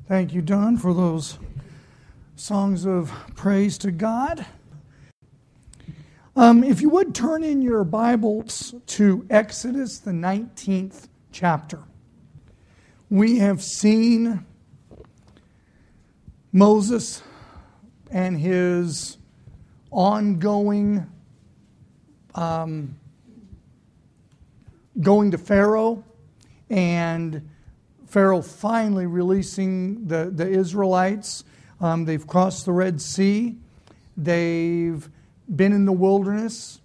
Thank you, Don, for those songs of praise to God. If you would turn in your Bibles to Exodus, the 19th chapter. We have seen Moses and his ongoing going to Pharaoh, and Pharaoh finally releasing the Israelites. They've crossed the Red Sea. They've been in the wilderness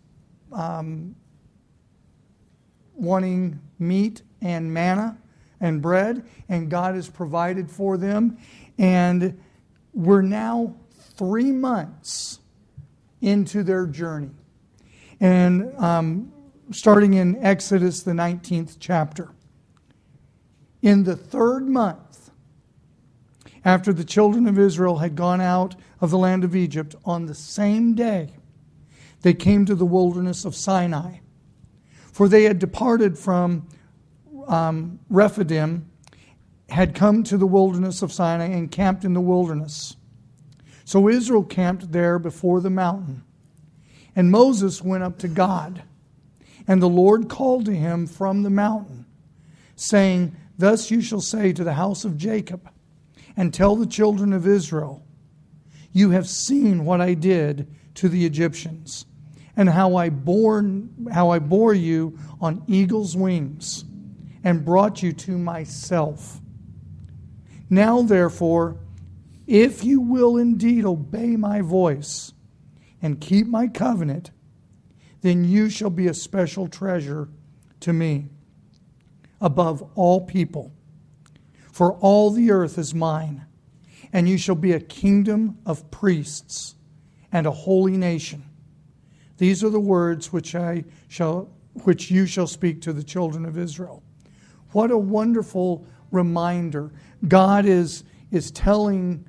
wanting meat and manna and bread, and God has provided for them. And we're now 3 months into their journey. And starting in Exodus, the 19th chapter. In the 3rd month, after the children of Israel had gone out of the land of Egypt, on the same day, they came to the wilderness of Sinai. For they had departed from Rephidim, had come to the wilderness of Sinai, and camped in the wilderness. So Israel camped there before the mountain. And Moses went up to God. And the Lord called to him from the mountain, saying, Thus you shall say to the house of Jacob, and tell the children of Israel, You have seen what I did to the Egyptians, and how I bore you on eagle's wings, and brought you to myself. Now therefore, if you will indeed obey my voice, and keep my covenant, then you shall be a special treasure to me above all people. For all the earth is mine, and you shall be a kingdom of priests and a holy nation. These are the words which you shall speak to the children of Israel. What a wonderful reminder. God is telling.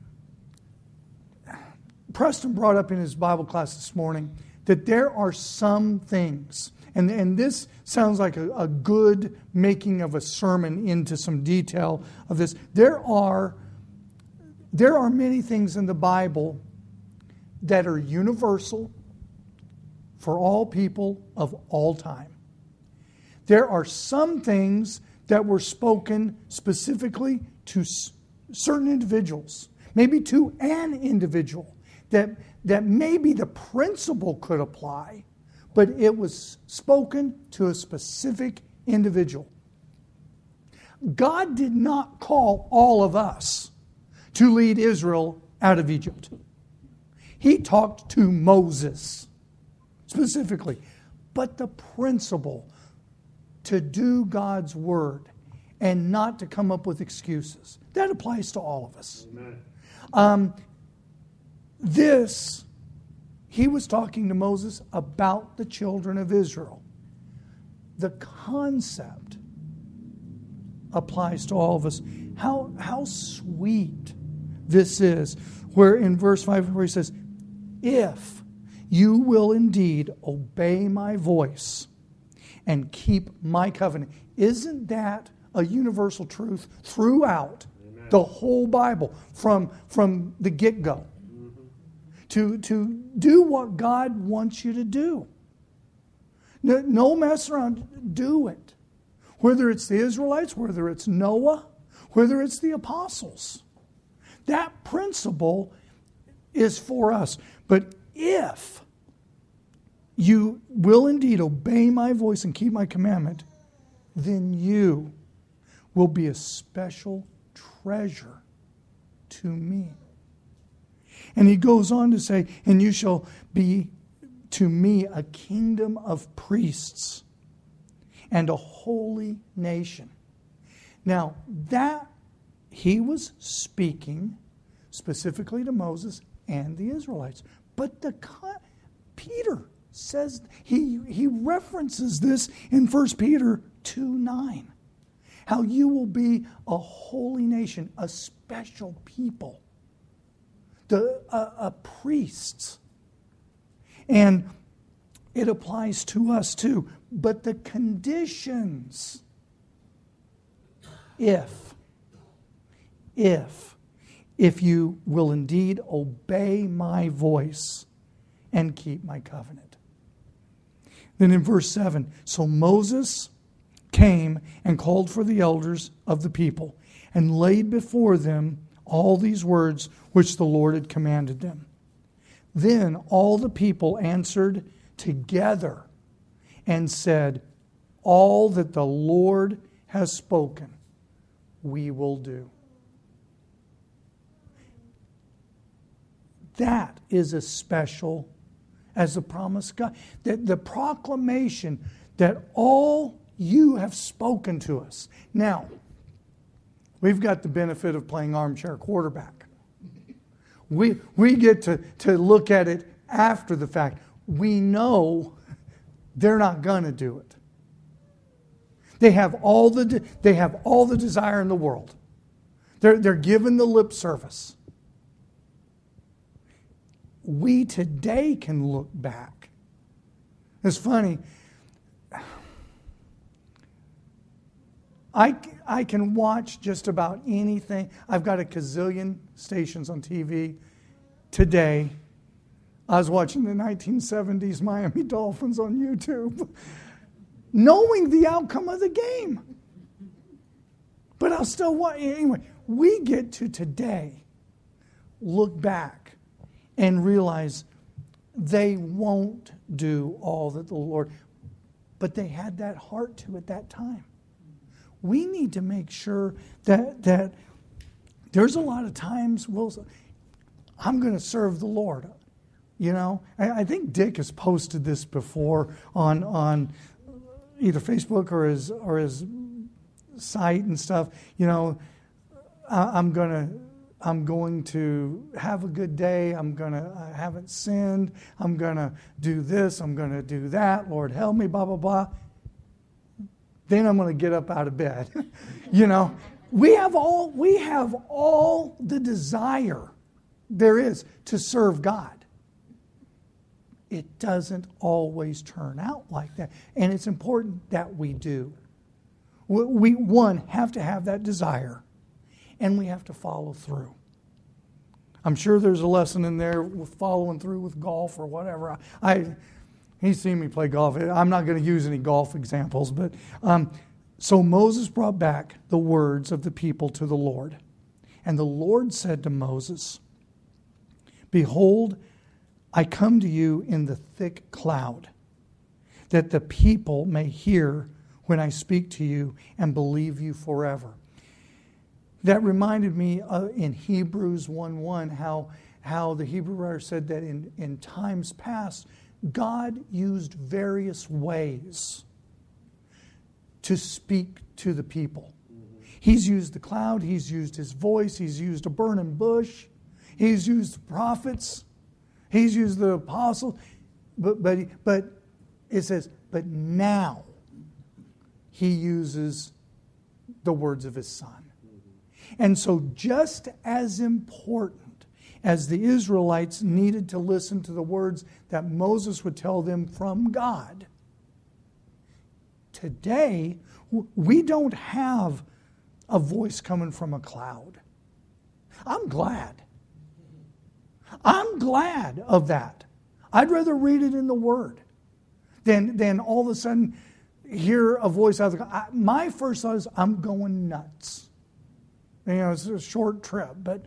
Preston brought up in his Bible class this morning that there are some things, and this sounds like a good making of a sermon into some detail of this. There are many things in the Bible that are universal for all people of all time. There are some things that were spoken specifically to certain individuals, maybe to an individual, that maybe the principle could apply, but it was spoken to a specific individual. God did not call all of us to lead Israel out of Egypt. He talked to Moses specifically. But the principle to do God's word and not to come up with excuses, that applies to all of us. Amen. He was talking to Moses about the children of Israel. The concept applies to all of us. How sweet this is. Where in verse 5 where he says, If you will indeed obey my voice and keep my covenant. Isn't that a universal truth throughout Amen. The whole Bible from the get-go? To do what God wants you to do. No mess around. Do it. Whether it's the Israelites, whether it's Noah, whether it's the apostles. That principle is for us. But if you will indeed obey my voice and keep my commandment, then you will be a special treasure to me. And he goes on to say, and you shall be to me a kingdom of priests and a holy nation. Now, that he was speaking specifically to Moses and the Israelites. But Peter says, he references this in 1 Peter 2:9. How you will be a holy nation, a special people. A priest. And it applies to us too. But the conditions, if if you will indeed obey my voice and keep my covenant. Then in verse 7, so Moses came and called for the elders of the people and laid before them all these words which the Lord had commanded them. Then all the people answered together and said, all that the Lord has spoken, we will do. That is as special as the promise of God. The proclamation that all you have spoken to us. Now, we've got the benefit of playing armchair quarterback. We get to look at it after the fact. We know they're not going to do it. They have all the desire in the world. They're given the lip service. We today can look back. It's funny. I can watch just about anything. I've got a gazillion stations on TV today. I was watching the 1970s Miami Dolphins on YouTube, knowing the outcome of the game. But I'll still watch. Anyway, we get to today look back and realize they won't do all that the Lord, but they had that heart to at that time. We need to make sure that there's a lot of times I'm going to serve the Lord. You know, I think Dick has posted this before on either Facebook or his site and stuff. You know, I'm going to have a good day. I haven't sinned. I'm going to do this. I'm going to do that. Lord, help me, blah, blah, blah. Then I'm going to get up out of bed. You know, we have all the desire there is to serve God. It doesn't always turn out like that. And it's important that we do. We have to have that desire. And we have to follow through. I'm sure there's a lesson in there with following through with golf or whatever. He's seen me play golf. I'm not going to use any golf examples. But so Moses brought back the words of the people to the Lord. And the Lord said to Moses, behold, I come to you in the thick cloud, that the people may hear when I speak to you and believe you forever. That reminded me in Hebrews 1:1 how the Hebrew writer said that in times past, God used various ways to speak to the people. He's used the cloud, he's used his voice, he's used a burning bush, he's used the prophets, he's used the apostles, but it says, but now he uses the words of his Son. And so just as important as the Israelites needed to listen to the words that Moses would tell them from God, today we don't have a voice coming from a cloud. I'm glad. I'm glad of that. I'd rather read it in the Word than all of a sudden hear a voice out of the... My first thought is, I'm going nuts. You know, it's a short trip, but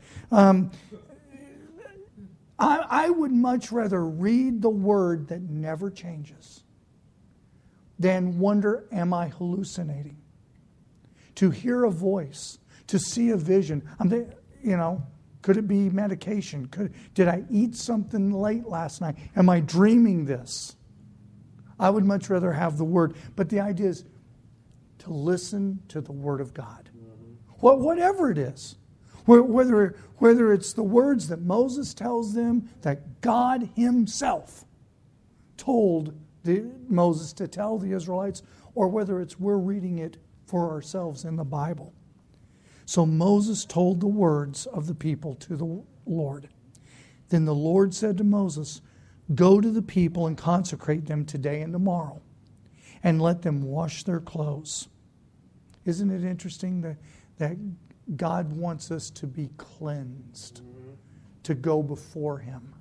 I would much rather read the Word that never changes than wonder, am I hallucinating? To hear a voice, to see a vision. Could it be medication? Did I eat something late last night? Am I dreaming this? I would much rather have the Word. But the idea is to listen to the Word of God. Whatever it is. Whether it's the words that Moses tells them that God himself told Moses to tell the Israelites, or whether it's we're reading it for ourselves in the Bible. So Moses told the words of the people to the Lord. Then the Lord said to Moses, go to the people and consecrate them today and tomorrow, and let them wash their clothes. Isn't it interesting that God wants us to be cleansed, to go before Him.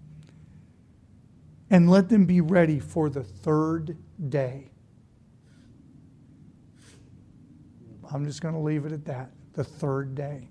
And let them be ready for the third day. I'm just going to leave it at that. The third day.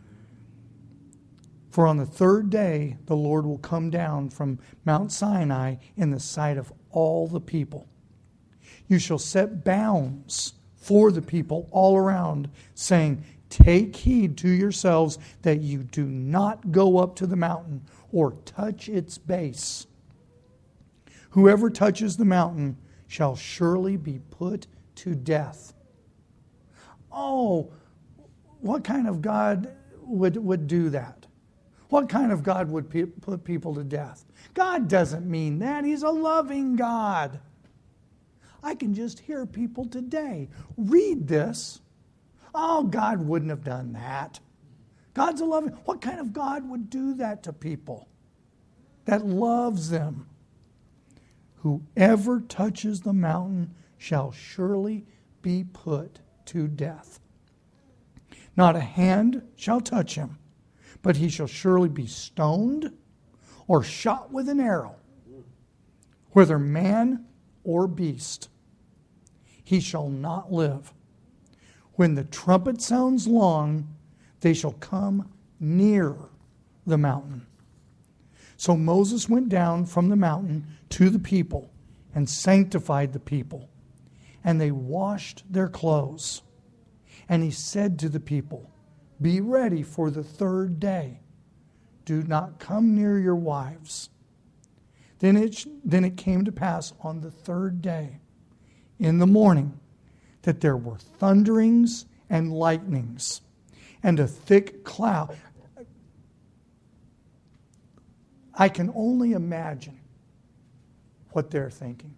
For on the third day, the Lord will come down from Mount Sinai in the sight of all the people. You shall set bounds for the people all around, saying, take heed to yourselves that you do not go up to the mountain or touch its base. Whoever touches the mountain shall surely be put to death. Oh, what kind of God would do that? What kind of God would put people to death? God doesn't mean that. He's a loving God. I can just hear people today read this. Oh, God wouldn't have done that. God's a loving. What kind of God would do that to people that loves them? Whoever touches the mountain shall surely be put to death. Not a hand shall touch him, but he shall surely be stoned or shot with an arrow, whether man or beast. He shall not live. When the trumpet sounds long, they shall come near the mountain. So Moses went down from the mountain to the people and sanctified the people. And they washed their clothes. And he said to the people, be ready for the third day. Do not come near your wives. Then it came to pass on the third day, in the morning, that there were thunderings and lightnings, and a thick cloud. I can only imagine what they're thinking.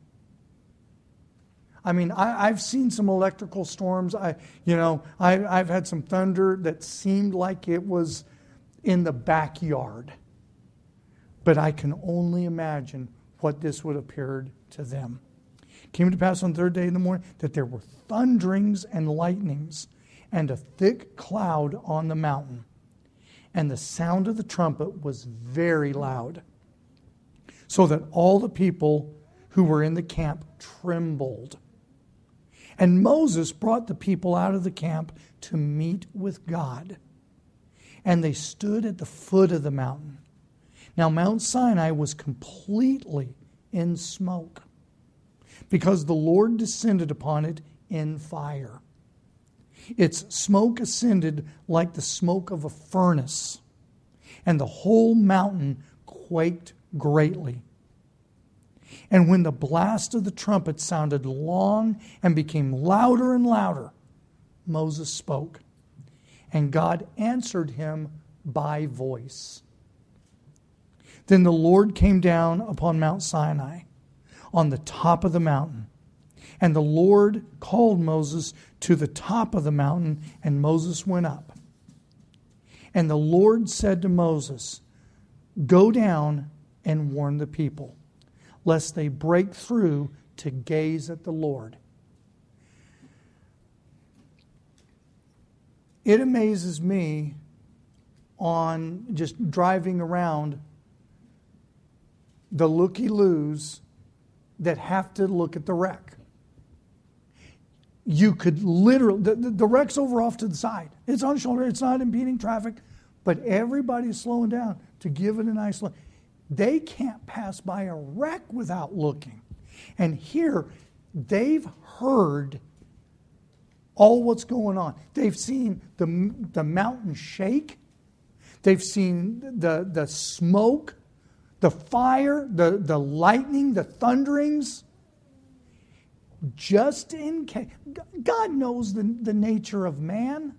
I mean, I've seen some electrical storms. I've had some thunder that seemed like it was in the backyard. But I can only imagine what this would have appeared to them. It came to pass on the third day in the morning that there were thunderings and lightnings and a thick cloud on the mountain. And the sound of the trumpet was very loud, so that all the people who were in the camp trembled. And Moses brought the people out of the camp to meet with God. And they stood at the foot of the mountain. Now Mount Sinai was completely in smoke, because the Lord descended upon it in fire. Its smoke ascended like the smoke of a furnace, and the whole mountain quaked greatly. And when the blast of the trumpet sounded long and became louder and louder, Moses spoke, and God answered him by voice. Then the Lord came down upon Mount Sinai, on the top of the mountain. And the Lord called Moses to the top of the mountain, and Moses went up. And the Lord said to Moses, go down and warn the people, lest they break through to gaze at the Lord. It amazes me on just driving around the looky-loos that have to look at the wreck. You could literally, the wreck's over off to the side. It's on shoulder, it's not impeding traffic, but everybody's slowing down to give it a nice look. They can't pass by a wreck without looking. And here, they've heard all what's going on. They've seen the mountain shake. They've seen the smoke, the fire, the lightning, the thunderings. Just in case. God knows the nature of man.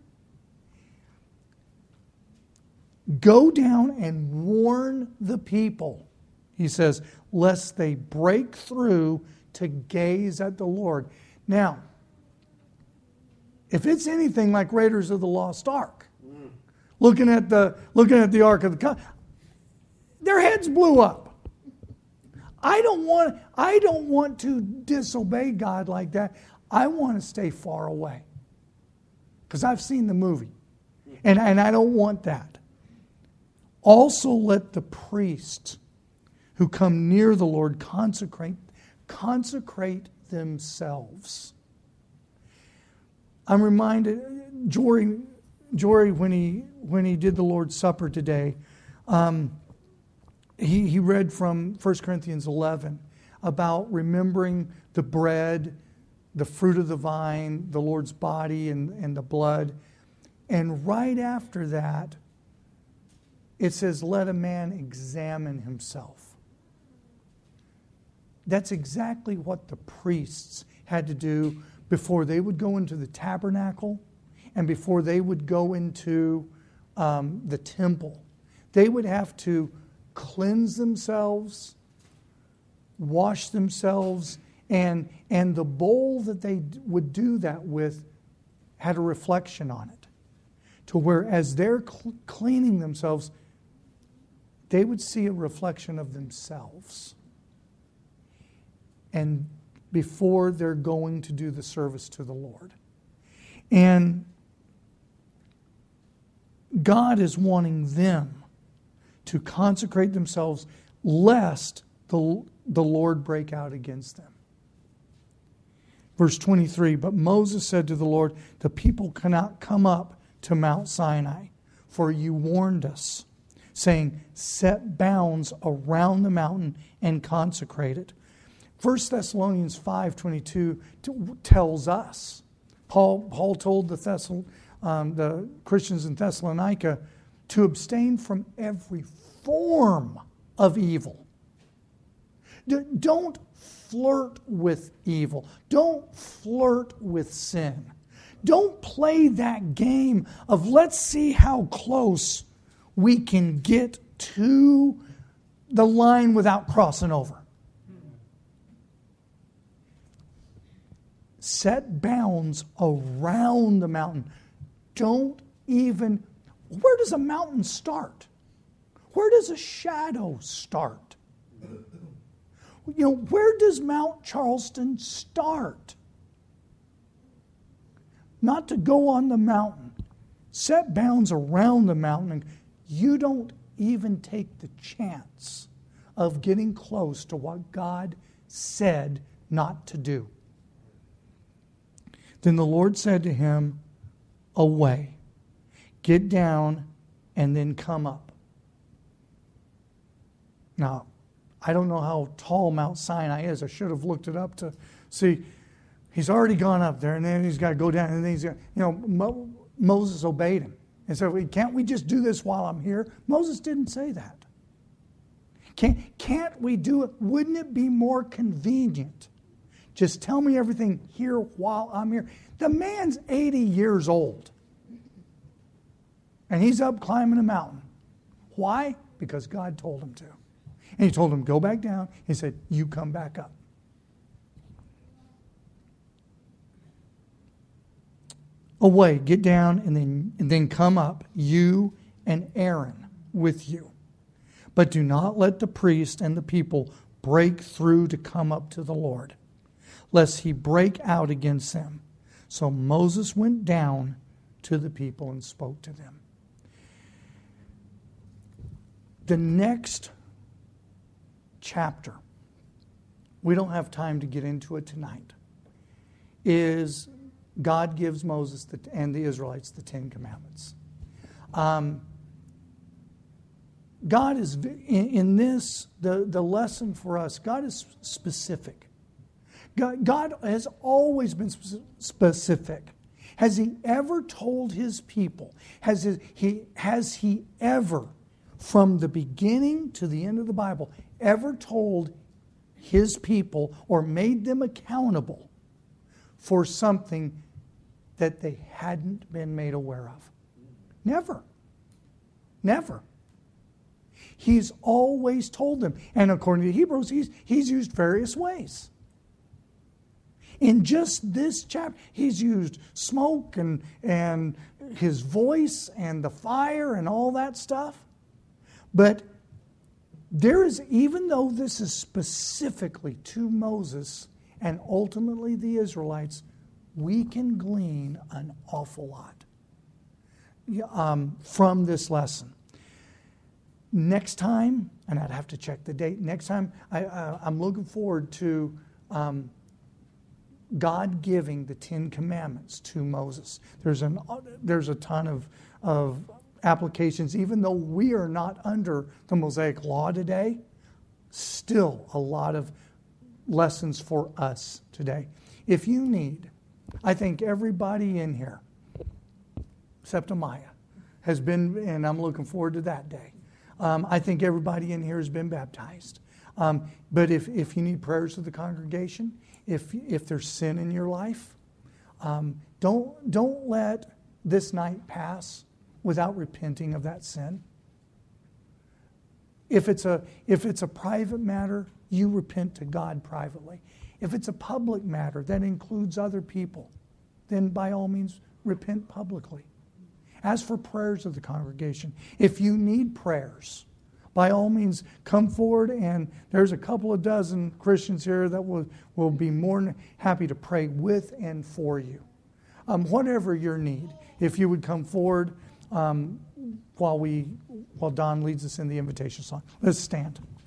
Go down and warn the people, he says, lest they break through to gaze at the Lord. Now, if it's anything like Raiders of the Lost Ark, looking at the Ark of the Covenant, their heads blew up. I don't want to disobey God like that. I want to stay far away. Because I've seen the movie. And I don't want that. Also let the priests who come near the Lord consecrate themselves. I'm reminded, Jory when he did the Lord's Supper today, he read from 1 Corinthians 11 about remembering the bread, the fruit of the vine, the Lord's body and the blood. And right after that, it says, let a man examine himself. That's exactly what the priests had to do before they would go into the tabernacle and before they would go into the temple. They would have to cleanse themselves, wash themselves, and the bowl that they would do that with had a reflection on it. To where as they're cleaning themselves, they would see a reflection of themselves. And before they're going to do the service to the Lord. And God is wanting them to consecrate themselves lest the Lord break out against them. Verse 23, but Moses said to the Lord, the people cannot come up to Mount Sinai, for you warned us, saying, set bounds around the mountain and consecrate it. 1 Thessalonians 5:22 tells us, Paul told the Christians in Thessalonica to abstain from every form of evil. Don't flirt with evil. Don't flirt with sin. Don't play that game of let's see how close we can get to the line without crossing over. Set bounds around the mountain. Don't even... Where does a mountain start? Where does a shadow start? Where does Mount Charleston start? Not to go on the mountain. Set bounds around the mountain. You don't even take the chance of getting close to what God said not to do. Then the Lord said to him, away, get down, and then come up. Now, I don't know how tall Mount Sinai is. I should have looked it up to see. He's already gone up there, and then he's got to go down, and then he's got, Moses obeyed him. And said, can't we just do this while I'm here? Moses didn't say that. Can't we do it? Wouldn't it be more convenient? Just tell me everything here while I'm here. The man's 80 years old. And he's up climbing a mountain. Why? Because God told him to. And he told him, go back down. He said, you come back up. Away, get down, and then come up, you and Aaron with you. But do not let the priest and the people break through to come up to the Lord, lest he break out against them. So Moses went down to the people and spoke to them. The next chapter, we don't have time to get into it tonight, is God gives Moses and the Israelites the Ten Commandments. God is, in this, the lesson for us, God is specific. God has always been specific. Has He ever told His people, has He ever, from the beginning to the end of the Bible, ever told His people or made them accountable for something that they hadn't been made aware of? Never. Never. He's always told them. And according to Hebrews, he's used various ways. In just this chapter, He's used smoke and His voice and the fire and all that stuff. But there is, even though this is specifically to Moses and ultimately the Israelites, we can glean an awful lot. from this lesson. Next time, and I'd have to check the date, next time I'm looking forward to God giving the 10 Commandments to Moses. There's a ton of applications, even though we are not under the Mosaic Law today, still a lot of lessons for us today. If you need, I think everybody in here, except Amaya, has been, and I'm looking forward to that day. I think everybody in here has been baptized. But if you need prayers of the congregation, if there's sin in your life, don't let this night pass without repenting of that sin. If it's a private matter, you repent to God privately. If it's a public matter that includes other people, then by all means repent publicly. As for prayers of the congregation, if you need prayers, by all means come forward, and there's a couple of dozen Christians here that will be more than happy to pray with and for you. Whatever your need, if you would come forward while Don leads us in the invitation song. Let's stand.